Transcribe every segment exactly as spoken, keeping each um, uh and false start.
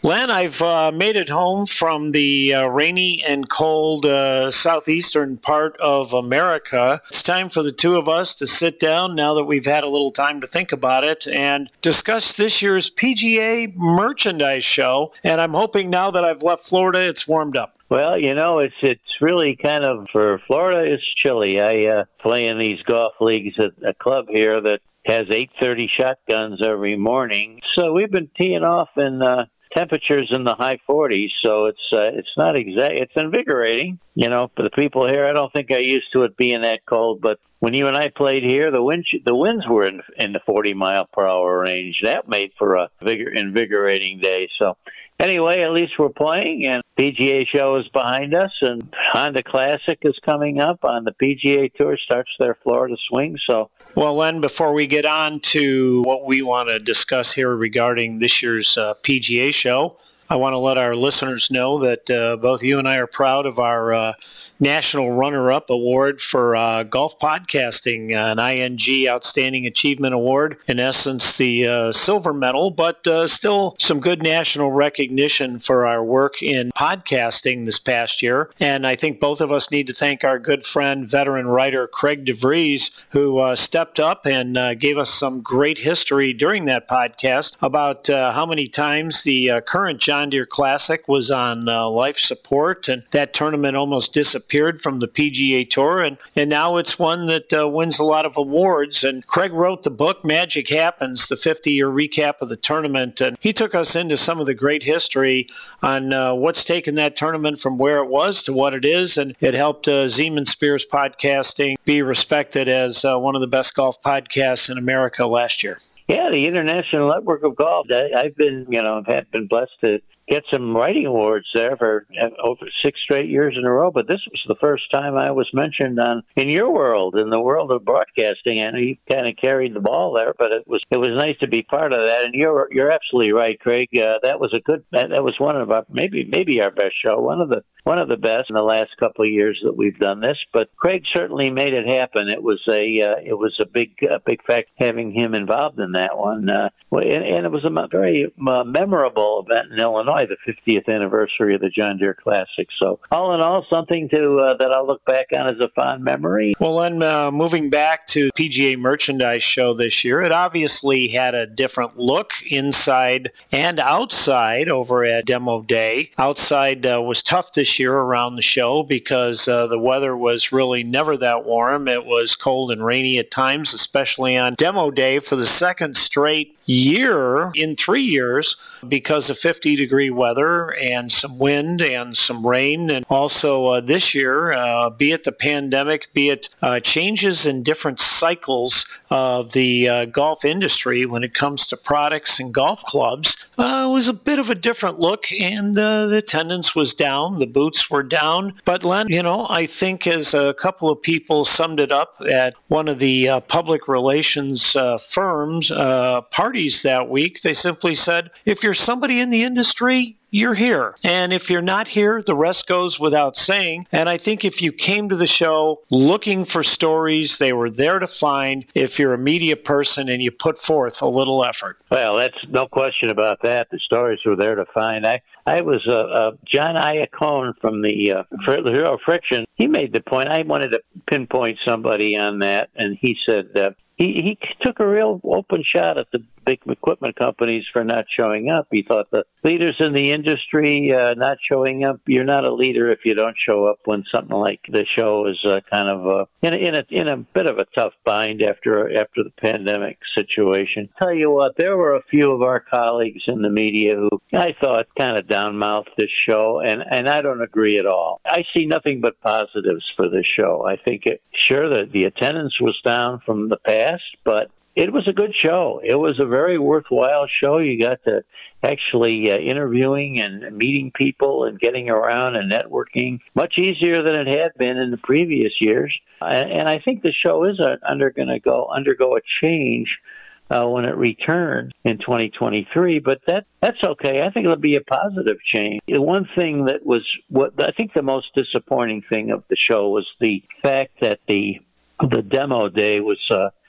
Len, I've uh, made it home from the uh, rainy and cold uh, southeastern part of America. It's time for the two of us to sit down now that we've had a little time to think about it and discuss this year's P G A Merchandise Show. And I'm hoping now that I've left Florida, it's warmed up. Well, you know, it's it's really kind of, for Florida, it's chilly. I uh, play in these golf leagues at a club here that has eight thirty shotguns every morning. So we've been teeing off in uh, temperatures in the high forties, so it's uh, it's not exact. It's invigorating, you know. For the people here, I don't think I used to it being that cold. But when you and I played here, the wind the winds were in, in the forty mile per hour range. That made for a vigor, invigorating day. So anyway, at least we're playing, and P G A show is behind us, and Honda Classic is coming up on the P G A Tour. Starts their Florida swing. So. Well, Len, before we get on to what we want to discuss here regarding this year's uh, P G A show, I want to let our listeners know that uh, both you and I are proud of our uh, National Runner-Up Award for uh, Golf Podcasting, uh, an I N G Outstanding Achievement Award. In essence, the uh, silver medal, but uh, still some good national recognition for our work in podcasting this past year. And I think both of us need to thank our good friend, veteran writer Craig DeVries, who uh, stepped up and uh, gave us some great history during that podcast about uh, how many times the uh, current John Deere Classic was on uh, life support, and that tournament almost disappeared from the P G A Tour, and, and now it's one that uh, wins a lot of awards. And Craig wrote the book Magic Happens, the fifty-year recap of the tournament, and he took us into some of the great history on uh, what's taken that tournament from where it was to what it is, and it helped uh, Zeman Spears Podcasting be respected as uh, one of the best golf podcasts in America last year. Yeah, the International Network of Golf. I, I've been, you know, have been blessed to get some writing awards there for uh, over six straight years in a row. But this was the first time I was mentioned on in your world, in the world of broadcasting. And you kind of carried the ball there, but it was it was nice to be part of that. And you're you're absolutely right, Craig. Uh, that was a good. That was one of our maybe maybe our best show. One of the one of the best in the last couple of years that we've done this. But Craig certainly made it happen. It was a uh, it was a big a big fact having him involved in that one. Uh, and, and it was a very uh, memorable event in Illinois, the fiftieth anniversary of the John Deere Classic. So all in all, something to uh, that I'll look back on as a fond memory. Well, then uh, moving back to the P G A Merchandise Show this year, it obviously had a different look inside and outside over at Demo Day. Outside uh, was tough this year around the show because uh, the weather was really never that warm. It was cold and rainy at times, especially on Demo Day for the second straight year in three years because of fifty degree weather and some wind and some rain. And also uh, this year, uh, be it the pandemic, be it uh, changes in different cycles of the uh, golf industry when it comes to products and golf clubs, uh, was a bit of a different look, and uh, the attendance was down, the boots were down. But Len, you know, I think as a couple of people summed it up at one of the uh, public relations uh, firms uh, parties that week, they simply said, if you're somebody in the industry, you're here. And if you're not here, the rest goes without saying. And I think if you came to the show looking for stories, they were there to find if you're a media person and you put forth a little effort. Well, that's no question about that. The stories were there to find. I, I was uh, uh, John Iacone from the uh, Hero Friction. He made the point. I wanted to pinpoint somebody on that, and he said uh, he, he took a real open shot at the big equipment companies for not showing up. He thought the leaders in the industry uh, not showing up, you're not a leader if you don't show up when something like the show is uh, kind of uh, in, a, in, a, in a bit of a tough bind after after the pandemic situation. Tell you what, there were a few of our colleagues in the media who I thought kind of down-mouthed this show, and, and I don't agree at all. I see nothing but positives for this show. I think, it, sure, that the attendance was down from the past, but it was a good show. It was a very worthwhile show. You got to actually uh, interviewing and meeting people and getting around and networking much easier than it had been in the previous years. And, and I think the show is uh, under going to go undergo a change uh, when it returns in twenty twenty-three. But that that's okay. I think it'll be a positive change. The one thing that was what I think the most disappointing thing of the show was the fact that the the demo day was. Uh,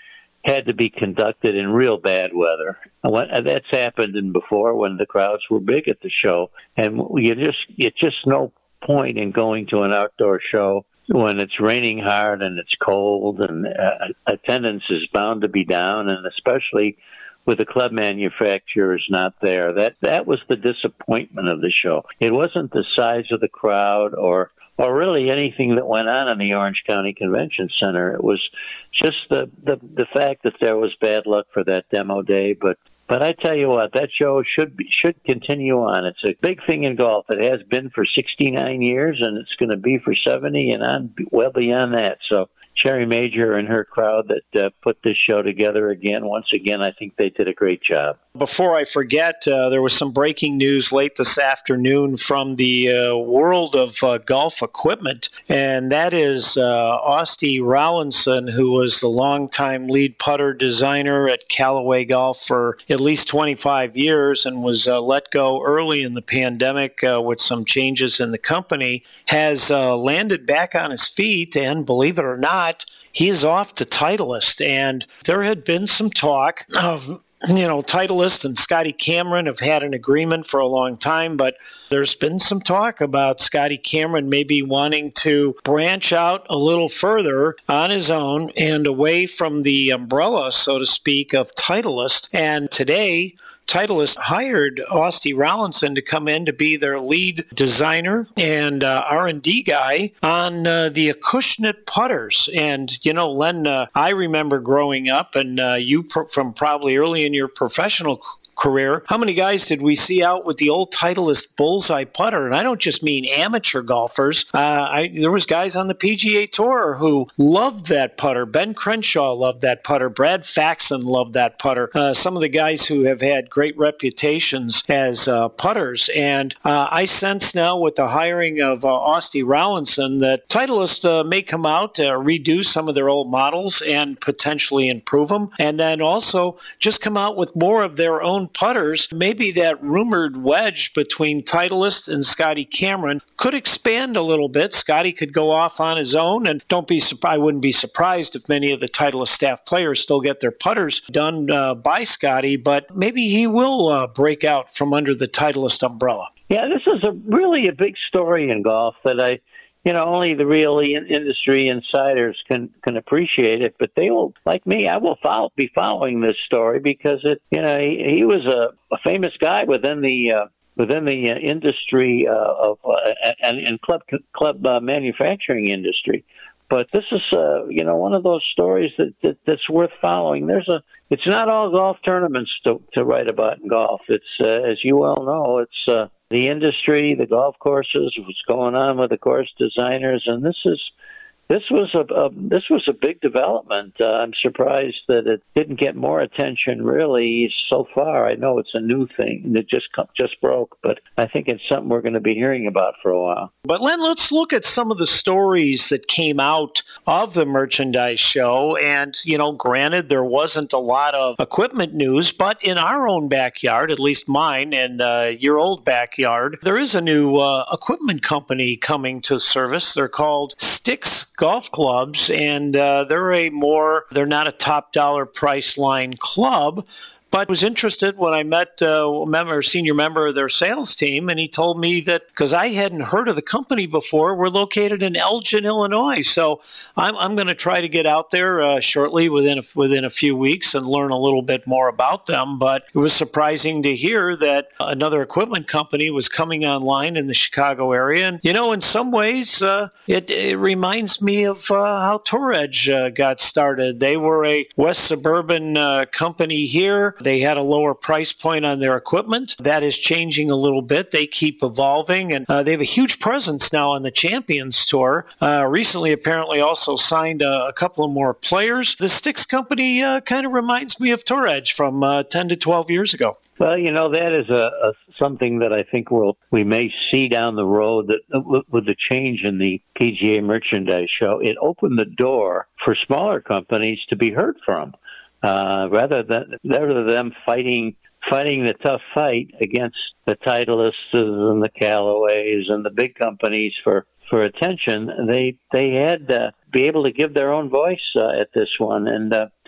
had to be conducted in real bad weather. When, that's happened in before when the crowds were big at the show, and you just it's just no point in going to an outdoor show when it's raining hard and it's cold and uh, attendance is bound to be down, and especially with the club manufacturers not there. That that was the disappointment of the show. It wasn't the size of the crowd or or really anything that went on in the Orange County Convention Center. It was just the, the, the fact that there was bad luck for that demo day. But But I tell you what, that show should be, should continue on. It's a big thing in golf. It has been for sixty-nine years, and it's going to be for seventy and on well beyond that. So Sherry Major and her crowd that uh, put this show together again, once again, I think they did a great job. Before I forget, uh, there was some breaking news late this afternoon from the uh, world of uh, golf equipment, and that is uh, Austie Rowlinson, who was the longtime lead putter designer at Callaway Golf for at least twenty-five years and was uh, let go early in the pandemic uh, with some changes in the company, has uh, landed back on his feet, and believe it or not, he's off to Titleist. And there had been some talk of You know, Titleist and Scotty Cameron have had an agreement for a long time, but there's been some talk about Scotty Cameron maybe wanting to branch out a little further on his own and away from the umbrella, so to speak, of Titleist. And today, Titleist hired Austie Rowlinson to come in to be their lead designer and uh, R and D guy on uh, the Acushnet putters. And, you know, Len, uh, I remember growing up, and uh, you pr- from probably early in your professional career, how many guys did we see out with the old Titleist Bullseye putter? And I don't just mean amateur golfers. Uh, I, there was guys on the P G A Tour who loved that putter. Ben Crenshaw loved that putter. Brad Faxon loved that putter. Uh, some of the guys who have had great reputations as uh, putters. And uh, I sense now with the hiring of uh, Austie Rowlinson that Titleist uh, may come out, uh, redo some of their old models and potentially improve them. And then also just come out with more of their own putters. Maybe that rumored wedge between Titleist and Scotty Cameron could expand a little bit. Scotty could go off on his own, and don't be I wouldn't be surprised if many of the Titleist staff players still get their putters done uh, by Scotty, but maybe he will uh, break out from under the Titleist umbrella. Yeah, this is a really a big story in golf that I You know, only the real industry insiders can, can appreciate it, but they will, like me, I will follow, be following this story because it, you know, he, he was a, a famous guy within the uh, within the uh, industry uh, of uh, and, and club club uh, manufacturing industry. But this is, uh, you know, one of those stories that, that that's worth following. There's a, it's not all golf tournaments to, to write about in golf. It's, uh, as you well know, it's uh, the industry, the golf courses, what's going on with the course designers, and this is, this was a, a this was a big development. Uh, I'm surprised that it didn't get more attention really so far. I know it's a new thing that just just broke, but I think it's something we're going to be hearing about for a while. But Len, let's look at some of the stories that came out of the merchandise show. And, you know, granted, there wasn't a lot of equipment news, but in our own backyard, at least mine and uh, your old backyard, there is a new uh, equipment company coming to service. They're called Sticks Golf Clubs, and uh, they're a more, they're not a top dollar price line club, but was interested when I met uh, a member, senior member of their sales team, and he told me that, because I hadn't heard of the company before, we're located in Elgin, Illinois. So I'm, I'm going to try to get out there uh, shortly within a, within a few weeks and learn a little bit more about them. But it was surprising to hear that another equipment company was coming online in the Chicago area. And, you know, in some ways, uh, it, it reminds me of uh, how Tour Edge uh, got started. They were a West Suburban uh, company here. They had a lower price point on their equipment. That is changing a little bit. They keep evolving, and uh, they have a huge presence now on the Champions Tour. Uh, recently, apparently, also signed a, a couple of more players. The Sticks company uh, kind of reminds me of Tour Edge from uh, ten to twelve years ago. Well, you know, that is a, a something that I think we'll, we may see down the road that uh, with the change in the P G A merchandise show. It opened the door for smaller companies to be heard from. Uh, rather than rather than them fighting fighting the tough fight against the Titleists and the Callaways and the big companies for, for attention, they they had to be able to give their own voice uh, at this one. And uh,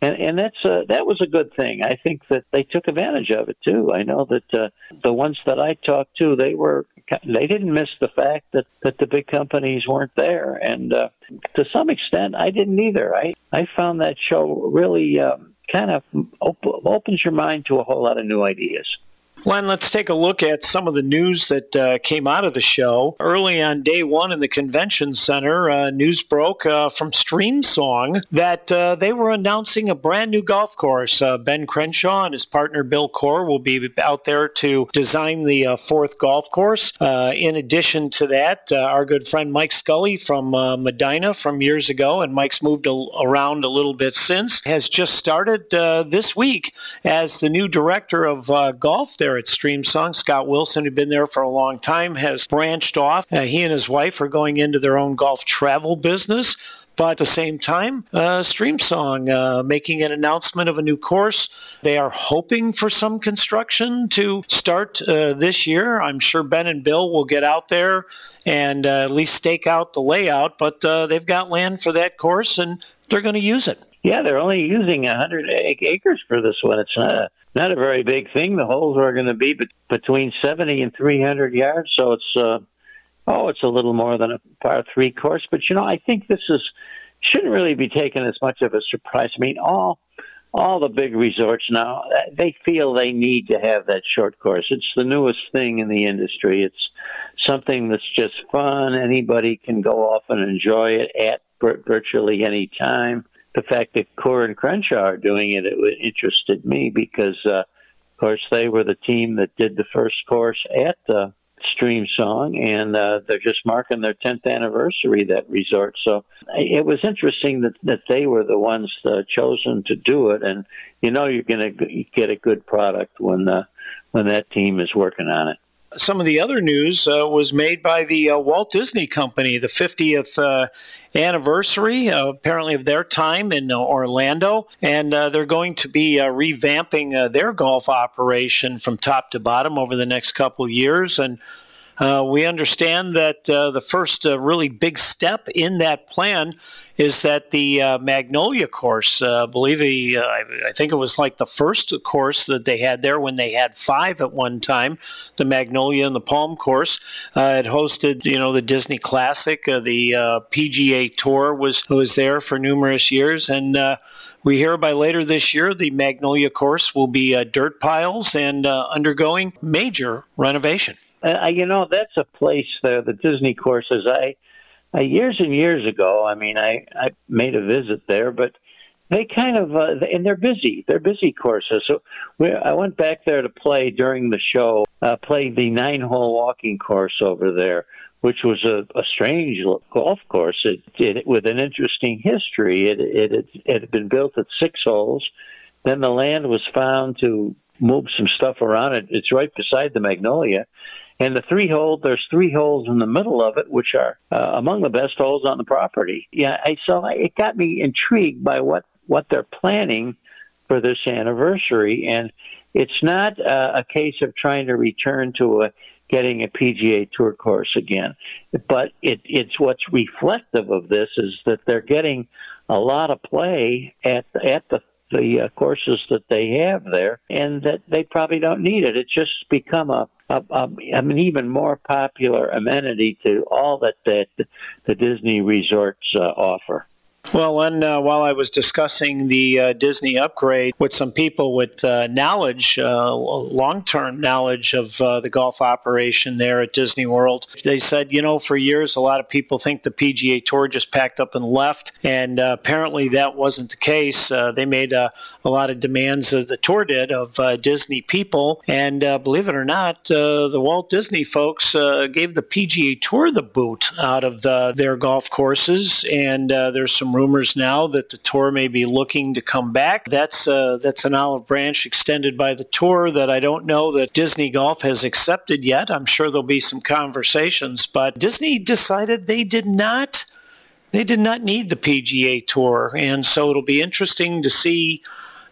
And, and that's uh, that was a good thing. I think that they took advantage of it too. I know that uh, the ones that I talked to, they were they didn't miss the fact that, that the big companies weren't there, and uh, to some extent, I didn't either. I I found that show really um, kind of op- opens your mind to a whole lot of new ideas. Len, let's take a look at some of the news that uh, came out of the show. Early on day one in the convention center, uh, news broke uh, from Streamsong that uh, they were announcing a brand new golf course. Uh, Ben Crenshaw and his partner Bill Corr will be out there to design the uh, fourth golf course. Uh, in addition to that, uh, our good friend Mike Scully from uh, Medina from years ago, and Mike's moved a- around a little bit since, has just started uh, this week as the new director of uh, golf there at Streamsong. Scott Wilson, who'd been there for a long time, has branched off. Uh, he and his wife are going into their own golf travel business. But at the same time, uh, Streamsong uh, making an announcement of a new course. They are hoping for some construction to start uh, this year. I'm sure Ben and Bill will get out there and uh, at least stake out the layout, but uh, they've got land for that course, and they're going to use it. Yeah, they're only using one hundred acres for this one. It's not a, not a very big thing. The holes are going to be be- between seventy and three hundred yards, so it's uh, oh, it's a little more than a par three course. But you know, I think this is shouldn't really be taken as much of a surprise. I mean, all all the big resorts now, they feel they need to have that short course. It's the newest thing in the industry. It's something that's just fun. Anybody can go off and enjoy it at virtually any time. The fact that Corr and Crenshaw are doing it, it interested me because, uh, of course, they were the team that did the first course at uh, Streamsong, and uh, they're just marking their tenth anniversary, that resort. So it was interesting that, that they were the ones uh, chosen to do it, and you know you're going to get a good product when uh, when that team is working on it. Some of the other news uh, was made by the uh, Walt Disney Company, the fiftieth uh, anniversary, uh, apparently, of their time in uh, Orlando. And uh, they're going to be uh, revamping uh, their golf operation from top to bottom over the next couple of years. And Uh, we understand that uh, the first uh, really big step in that plan is that the uh, Magnolia course, uh, I believe he, uh, I think it was like the first course that they had there when they had five at one time, the Magnolia and the Palm course. Uh, it hosted, you know, the Disney Classic. Uh, the uh, P G A Tour was was there for numerous years, and uh, we hear by later this year the Magnolia course will be uh, dirt piles and uh, undergoing major renovation. Uh, you know, that's a place there, the Disney courses. I, I years and years ago, I mean, I, I made a visit there, but they kind of, uh, and they're busy. They're busy courses. So we, I went back there to play during the show, uh, played the nine-hole walking course over there, which was a, a strange golf course it, it, with an interesting history. It, it, it, it had been built at six holes. Then the land was found to move some stuff around it. It's right beside the Magnolia. And the three hole, there's three holes in the middle of it, which are uh, among the best holes on the property. Yeah, I so it got me intrigued by what, what they're planning for this anniversary. And it's not uh, a case of trying to return to a, getting a P G A Tour course again, but it, it's what's reflective of this is that they're getting a lot of play at at the the uh, courses that they have there, and that they probably don't need it. It's just become a, a, a an even more popular amenity to all that, that the Disney resorts uh, offer. Well, and uh, while I was discussing the uh, Disney upgrade with some people with uh, knowledge, uh, long-term knowledge of uh, the golf operation there at Disney World, they said, you know, for years, a lot of people think the P G A Tour just packed up and left, and uh, apparently that wasn't the case. Uh, they made uh, a lot of demands, as the tour did, of uh, Disney people, and uh, believe it or not, uh, the Walt Disney folks uh, gave the P G A Tour the boot out of the, their golf courses, and uh, there's some rumors now that the tour may be looking to come back. That's uh, that's an olive branch extended by the tour that I don't know that Disney Golf has accepted yet. I'm sure there'll be some conversations, but Disney decided they did not they did not need the P G A Tour, and so it'll be interesting to see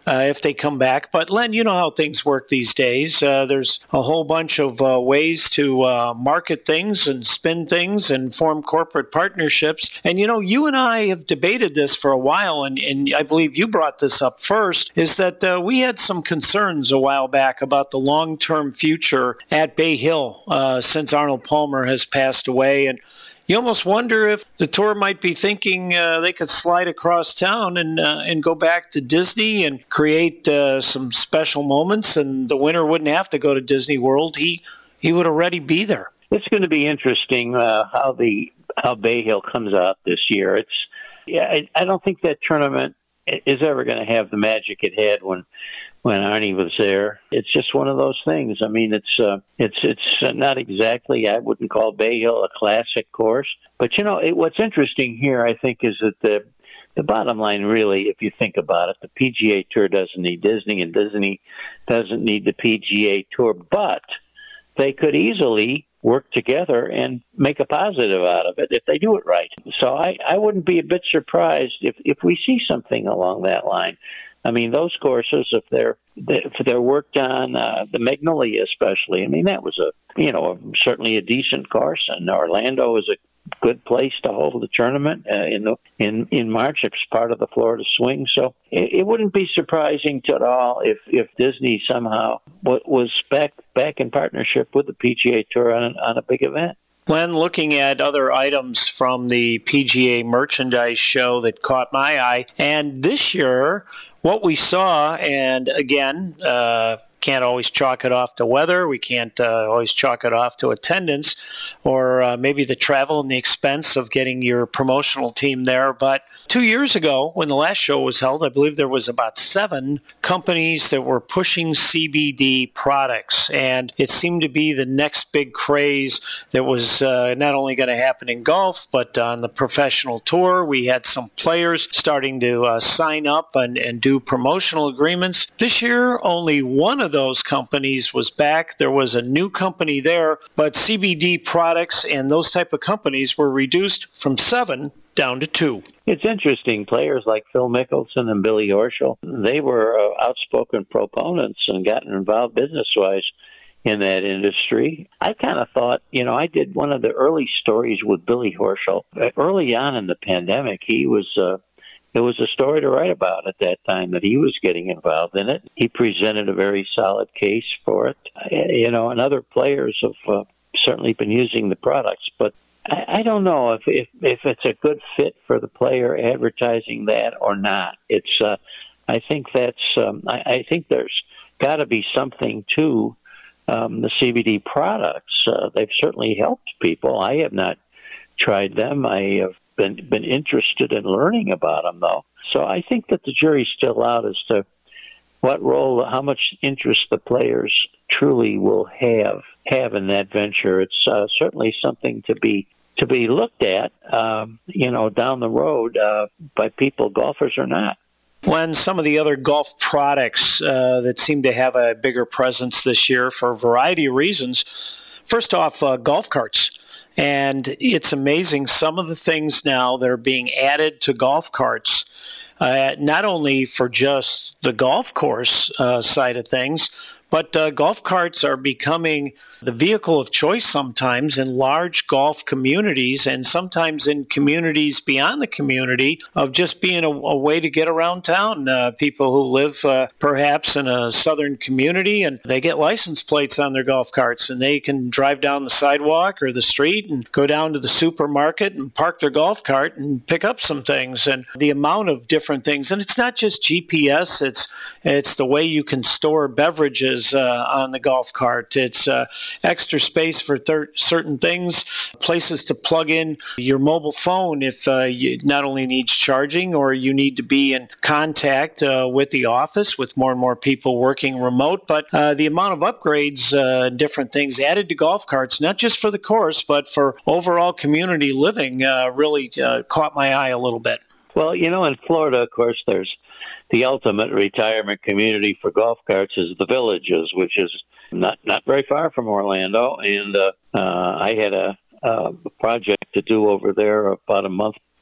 uh, if they come back. But Len, you know how things work these days. Uh, there's a whole bunch of uh, ways to uh, market things and spin things and form corporate partnerships. And, you know, you and I have debated this for a while, and, and I believe you brought this up first, is that uh, we had some concerns a while back about the long-term future at Bay Hill uh, since Arnold Palmer has passed away. And you almost wonder if the tour might be thinking uh, they could slide across town and uh, and go back to Disney and create uh, some special moments, and the winner wouldn't have to go to Disney World. He he would already be there. It's going to be interesting uh, how the how Bay Hill comes out this year. It's yeah, I, I don't think that tournament is ever going to have the magic it had when when Arnie was there. It's just one of those things. I mean, it's uh, it's it's not exactly, I wouldn't call Bay Hill a classic course. But, you know, it, what's interesting here, I think, is that the the bottom line, really, if you think about it, the P G A Tour doesn't need Disney, and Disney doesn't need the P G A Tour. But they could easily work together and make a positive out of it if they do it right. So I, I wouldn't be a bit surprised if, if we see something along that line. I mean, those courses, if they're if they're worked on, uh, the Magnolia especially, I mean, that was a, you know, certainly a decent course, and Orlando is a good place to hold the tournament uh, in the, in in March. It's part of the Florida Swing, so it, it wouldn't be surprising to at all if, if Disney somehow w- was back back in partnership with the P G A Tour on, on a big event. Len, looking at other items from the P G A merchandise show that caught my eye, and this year, what we saw, and again, uh, can't always chalk it off to weather. We can't uh, always chalk it off to attendance or uh, maybe the travel and the expense of getting your promotional team there. But two years ago, when the last show was held, I believe there was about seven companies that were pushing C B D products. And it seemed to be the next big craze that was uh, not only going to happen in golf, but on the professional tour. We had some players starting to uh, sign up and, and do promotional agreements. This year, only one of those companies was back. There was a new company there, but C B D products and those type of companies were reduced from seven down to two. It's interesting. Players like Phil Mickelson and Billy Horschel, they were uh, outspoken proponents and gotten involved business-wise in that industry. I kind of thought, you know, I did one of the early stories with Billy Horschel. Early on in the pandemic, he was uh, it was a story to write about at that time that he was getting involved in it. He presented a very solid case for it. You know, and other players have uh, certainly been using the products, but I, I don't know if, if if it's a good fit for the player advertising that or not. It's uh, I think that's um, I, I think there's got to be something to um, the C B D products. Uh, they've certainly helped people. I have not tried them. I have been been interested in learning about them, though. So I think that the jury's still out as to what role, how much interest the players truly will have have in that venture. It's uh, certainly something to be to be looked at, um, you know, down the road uh, by people, golfers or not. When some of the other golf products uh, that seem to have a bigger presence this year for a variety of reasons. First off, uh, golf carts. And it's amazing some of the things now that are being added to golf carts, uh, not only for just the golf course uh, side of things, but uh, golf carts are becoming the vehicle of choice sometimes in large golf communities and sometimes in communities beyond the community of just being a, a way to get around town. Uh, people who live uh, perhaps in a southern community and they get license plates on their golf carts and they can drive down the sidewalk or the street and go down to the supermarket and park their golf cart and pick up some things. And the amount of different things, and it's not just G P S, it's it's the way you can store beverages Uh, on the golf cart. It's uh, extra space for thir- certain things, places to plug in your mobile phone if uh, you not only needs charging or you need to be in contact uh, with the office with more and more people working remote. But uh, the amount of upgrades, uh, different things added to golf carts, not just for the course, but for overall community living, uh, really uh, caught my eye a little bit. Well, you know, in Florida, of course, there's the ultimate retirement community for golf carts is the Villages, which is not, not very far from Orlando. And uh, uh, I had a, a project to do over there about a month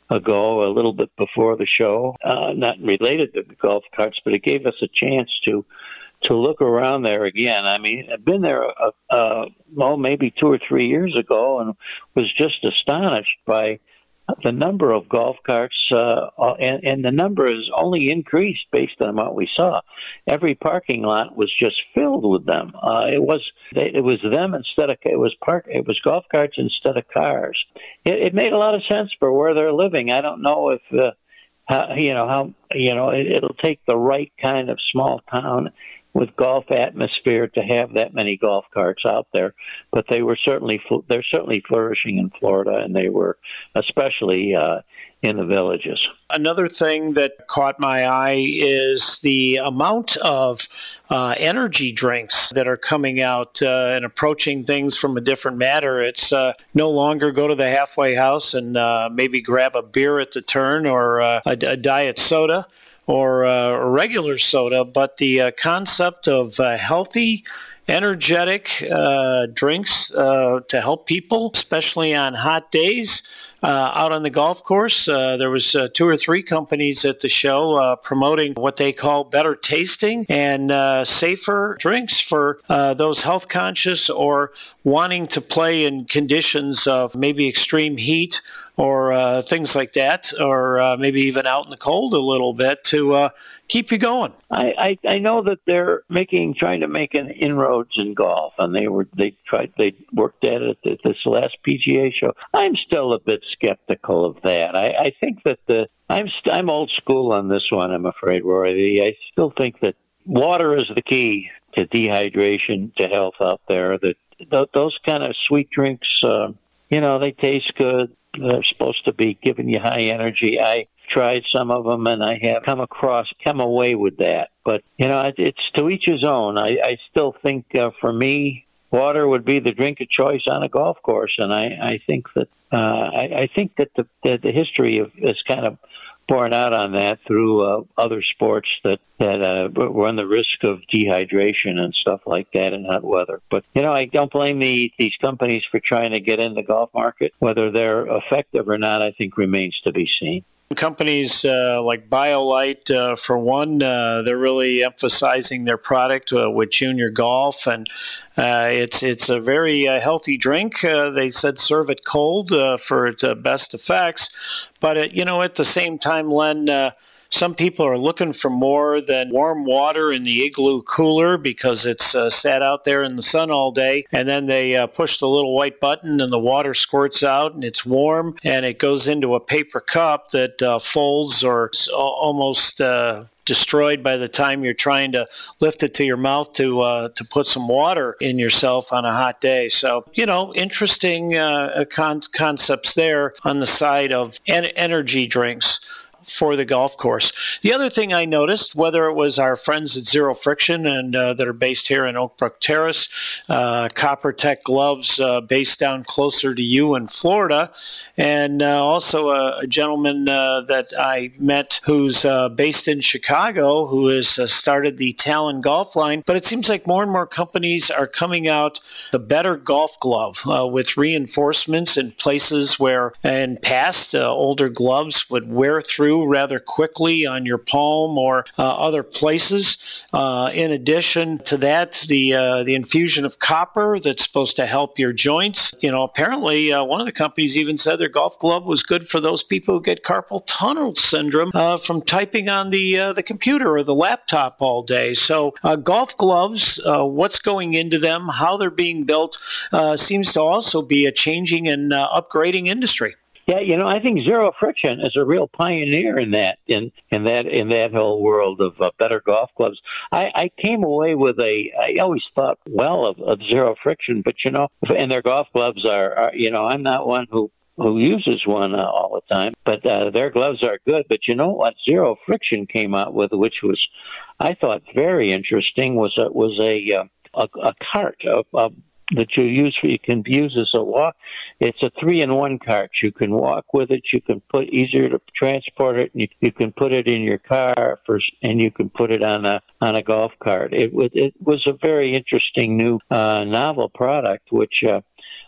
ago, a little bit before the show, uh, not related to the golf carts, but it gave us a chance to to look around there again. I mean, I've been there, uh, uh, well, maybe two or three years ago, and was just astonished by the number of golf carts, uh, and, and the number has only increased based on what we saw. Every parking lot was just filled with them. Uh, it was it was them instead of it was park it was golf carts instead of cars. It, it made a lot of sense for where they're living. I don't know if uh, how, you know how you know it, it'll take the right kind of small town with golf atmosphere to have that many golf carts out there, but they were certainly they're certainly flourishing in Florida, and they were especially uh, in the villages. Another thing that caught my eye is the amount of uh, energy drinks that are coming out uh, and approaching things from a different matter. It's uh, no longer go to the halfway house and uh, maybe grab a beer at the turn or uh, a, a diet soda or uh, a regular soda, but the uh, concept of uh, healthy, energetic uh, drinks uh, to help people, especially on hot days uh, out on the golf course. Uh, there was uh, two or three companies at the show uh, promoting what they call better tasting and uh, safer drinks for uh, those health conscious or wanting to play in conditions of maybe extreme heat or uh, things like that, or uh, maybe even out in the cold a little bit to uh, keep you going. I, I, I know that they're making trying to make an inroads in golf, and they were they tried they worked at it at this last P G A show. I'm still a bit skeptical of that. I, I think that the I'm st- I'm old school on this one. I'm afraid, Roy. I still think that water is the key to dehydration, to health out there. That th- those kind of sweet drinks, uh, you know, they taste good. They're supposed to be giving you high energy. I tried some of them, and I have come across, come away with that. But, you know, it, it's to each his own. I, I still think, uh, for me, water would be the drink of choice on a golf course. And I, I think that uh, I, I think that the, that the history of, is kind of borne out on that through uh, other sports that, that uh, run the risk of dehydration and stuff like that in hot weather. But, you know, I don't blame the, these companies for trying to get in the golf market. Whether they're effective or not, I think remains to be seen. Companies uh, like BioLite, uh, for one, uh, they're really emphasizing their product uh, with junior golf, and uh, it's it's a very uh, healthy drink. Uh, they said serve it cold uh, for its uh, best effects, but it, you know, at the same time, Len, uh, some people are looking for more than warm water in the igloo cooler because it's uh, sat out there in the sun all day, and then they uh, push the little white button and the water squirts out and it's warm and it goes into a paper cup that uh, folds or is almost uh, destroyed by the time you're trying to lift it to your mouth to uh, to put some water in yourself on a hot day. So, you know, interesting uh, con- concepts there on the side of en- energy drinks for the golf course. The other thing I noticed, whether it was our friends at Zero Friction and uh, that are based here in Oakbrook Terrace, uh, CopperTech gloves uh, based down closer to you in Florida, and uh, also a, a gentleman uh, that I met who's uh, based in Chicago who has uh, started the Talon golf line. But it seems like more and more companies are coming out the better golf glove uh, with reinforcements in places where in past uh, older gloves would wear through rather quickly on your palm or uh, other places. Uh, in addition to that, the uh, the infusion of copper that's supposed to help your joints. You know, apparently uh, one of the companies even said their golf glove was good for those people who get carpal tunnel syndrome uh, from typing on the uh, the computer or the laptop all day. So uh, golf gloves, uh, what's going into them, how they're being built, uh, seems to also be a changing and uh, upgrading industry. Yeah, you know, I think Zero Friction is a real pioneer in that in, in that in that whole world of uh, better golf clubs. I, I came away with a. I always thought well of, of Zero Friction, but you know, and their golf gloves are, are you know, I'm not one who who uses one uh, all the time, but uh, their gloves are good. But you know what Zero Friction came out with, which was, I thought, very interesting, was a, was a uh, a, a cart, a, a that you use for, you can use as a walk. It's a three-in-one cart. You can walk with it. You can put easier to transport it. And you, you can put it in your car first, and you can put it on a on a golf cart. It was it was a very interesting new uh, novel product, which uh,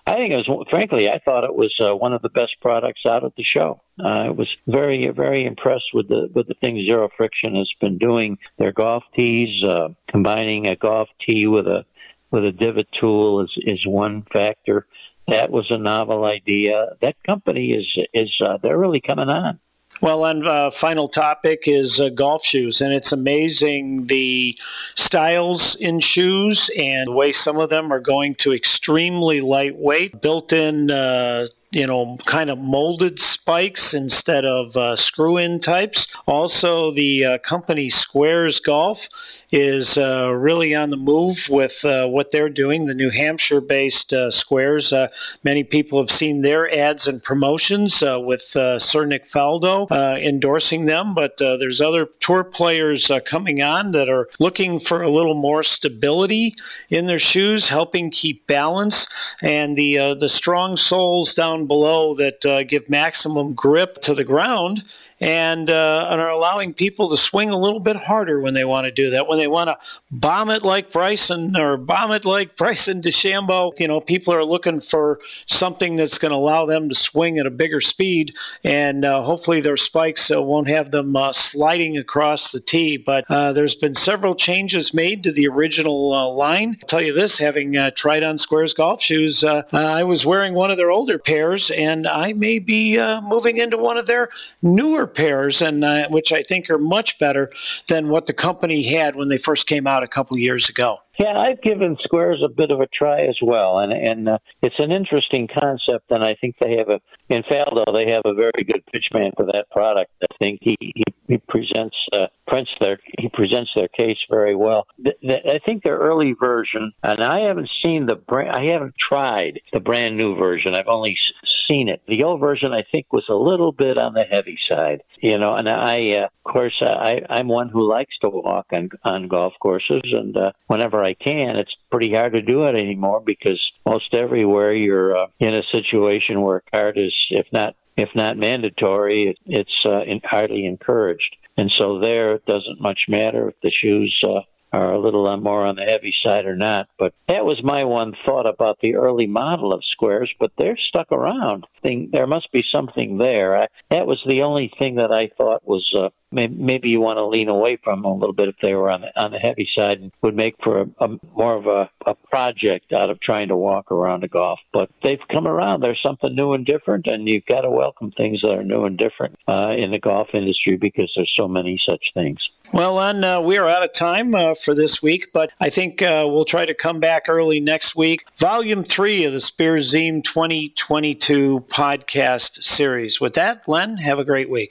I think it was, frankly, I thought it was uh, one of the best products out at the show. Uh, I was very, very impressed with the with the things Zero Friction has been doing. Their golf tees, uh, combining a golf tee with a with a divot tool is is one factor. That was a novel idea. That company is is uh, they're really coming on. Well, and uh, final topic is uh, golf shoes, and it's amazing the styles in shoes and the way some of them are going to extremely lightweight, built-in uh, you know, kind of molded spikes instead of uh, screw-in types. Also, the uh, company Squares Golf is uh, really on the move with uh, what they're doing, the New Hampshire-based uh, Squares. Uh, many people have seen their ads and promotions uh, with uh, Sir Nick Faldo uh, endorsing them, but uh, there's other tour players uh, coming on that are looking for a little more stability in their shoes, helping keep balance, and the uh, the strong soles down below that uh, give maximum grip to the ground and, uh, and are allowing people to swing a little bit harder when they want to do that. When they want to bomb it like Bryson or bomb it like Bryson DeChambeau, you know, people are looking for something that's going to allow them to swing at a bigger speed, and uh, hopefully their spikes uh, won't have them uh, sliding across the tee. But uh, there's been several changes made to the original uh, line. I'll tell you this, having uh, tried on Squares golf shoes, uh, uh, I was wearing one of their older pairs, and I may be uh, moving into one of their newer pairs, and uh, which I think are much better than what the company had when they first came out a couple of years ago. Yeah, I've given Squares a bit of a try as well, and and uh, it's an interesting concept, and I think they have a, in Faldo, they have a very good pitchman for that product. I think he, he, he presents uh, prints their he presents their case very well. The, the, I think their early version, and I haven't seen the brand, I haven't tried the brand new version. I've only seen it. The old version, I think, was a little bit on the heavy side, you know. And I, uh, of course, I, I'm one who likes to walk on on golf courses, and uh, whenever I can, it's pretty hard to do it anymore because most everywhere you're uh, in a situation where a cart is, if not if not mandatory, it, it's uh, in, hardly encouraged. And so there, it doesn't much matter if the shoes uh, are a little more on the heavy side or not. But that was my one thought about the early model of Squares, but they're stuck around. There must be something there. I, that was the only thing that I thought was uh, maybe you want to lean away from them a little bit if they were on the, on the heavy side, and would make for a, a more of a, a project out of trying to walk around a golf. But they've come around. There's something new and different, and you've got to welcome things that are new and different uh, in the golf industry because there's so many such things. Well, Len, uh, we are out of time uh, for this week, but I think uh, we'll try to come back early next week. Volume three of the Spears Zine twenty twenty-two podcast series. With that, Len, have a great week.